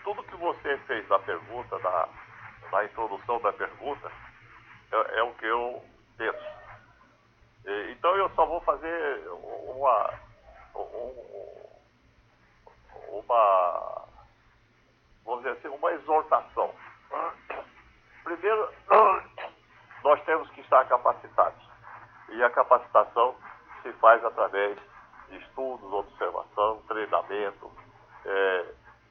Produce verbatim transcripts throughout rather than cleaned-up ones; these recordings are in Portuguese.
tudo que você fez na pergunta, na, na introdução da pergunta, é, é o que eu penso. E, então eu só vou fazer uma, um, uma, vamos dizer assim, uma exortação. Primeiro, nós temos que estar capacitados. E a capacitação se faz através de estudos, observação, treinamento, é,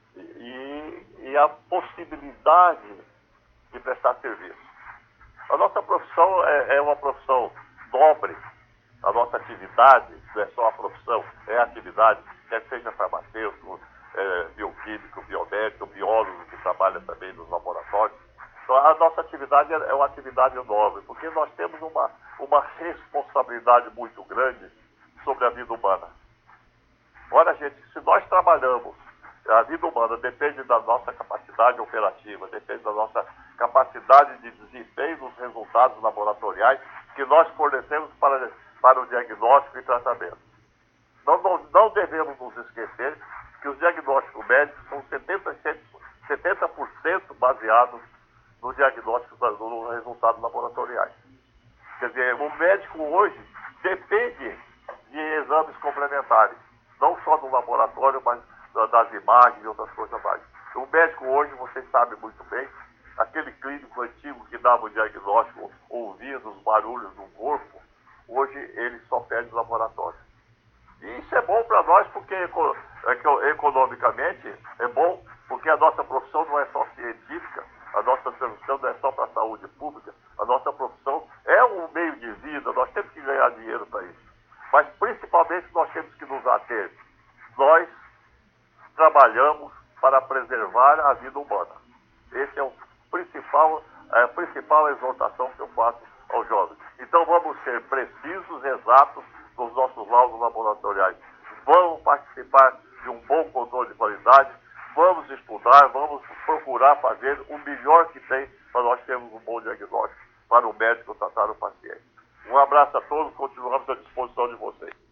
e, e a possibilidade de prestar serviço. A nossa profissão é, é uma profissão nobre. A nossa atividade não é só a profissão, é a atividade, quer seja farmacêutico, é, bioquímico, biomédico, biólogo que trabalha também nos laboratórios. Então, a nossa atividade é uma atividade nobre, porque nós temos uma, uma responsabilidade muito grande sobre a vida humana. Ora, gente, se nós trabalhamos, a vida humana depende da nossa capacidade operativa, depende da nossa capacidade de desempenho dos resultados laboratoriais que nós fornecemos para, para o diagnóstico e tratamento. Não, não, não devemos nos esquecer que os diagnósticos médicos são setenta por cento baseados no diagnóstico, nos resultados laboratoriais. Quer dizer, o médico hoje depende de exames complementares, não só do laboratório, mas das imagens e outras coisas mais. O médico hoje, vocês sabem muito bem, aquele clínico antigo que dava o diagnóstico ouvindo os barulhos do corpo, hoje ele só pede laboratório. E isso é bom para nós porque economicamente é bom, porque a nossa profissão não é só científica, a nossa profissão não é só para a saúde pública, a nossa profissão é um meio de vida, nós temos que ganhar dinheiro para isso. Mas principalmente nós temos que nos ater. Nós trabalhamos para preservar a vida humana. Esse é o principal, a principal exortação que eu faço aos jovens. Então vamos ser precisos, exatos nos nossos laudos laboratoriais. Vamos participar de um bom controle de qualidade, vamos estudar, vamos procurar fazer o melhor que tem para nós termos um bom diagnóstico, para o médico tratar o paciente. Um abraço a todos, continuamos à disposição de vocês.